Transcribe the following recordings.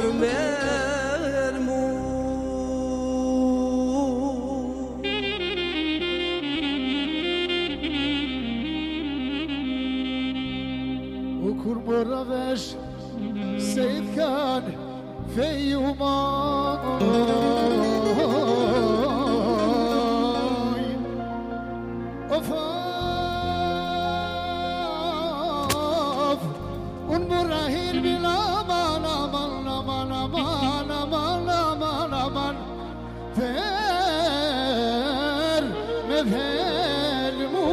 përmer mu. U kur mora vesh se i t'kan feju majn o fav un mora hir bil aman aman aman aman aman aman aman ver me ver mu.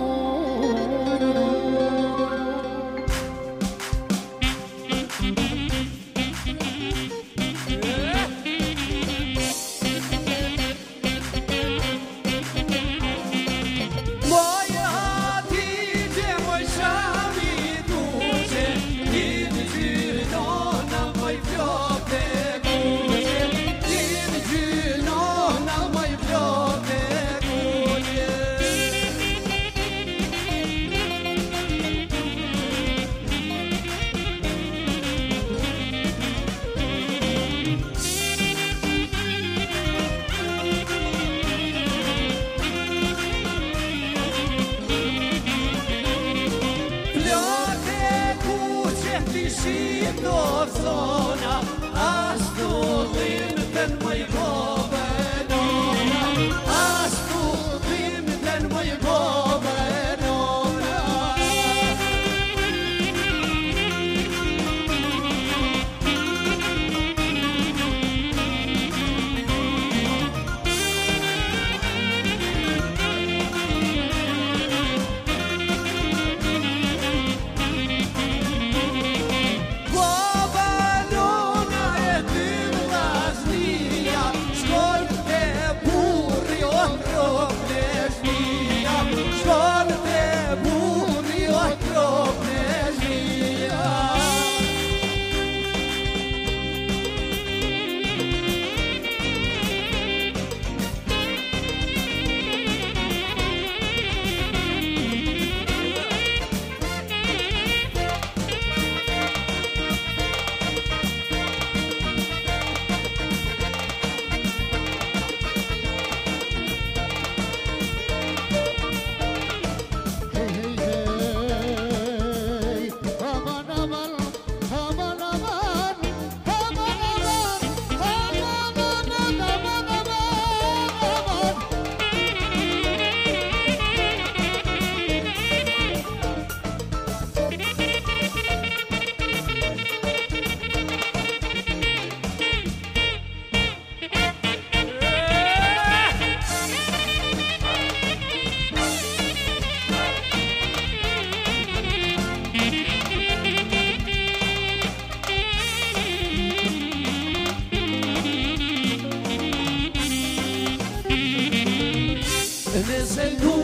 Nëse du,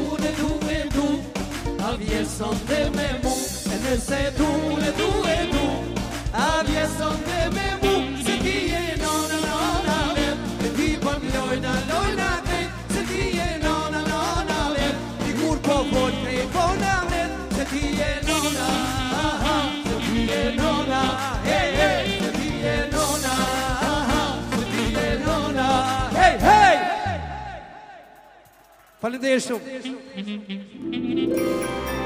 a vjen sonte me mu. Nëse du, a vjen sonte me mu. Se ti e nona, nona vet, e ti pëm lojna, lojna vet. Se ti e nona, nona vet, ti kur po fol telefona vet. Se ti e nona, se ti e nona, hey, hey. Se ti e nona, se ti e nona, hey, hey. Faleminderit shumë.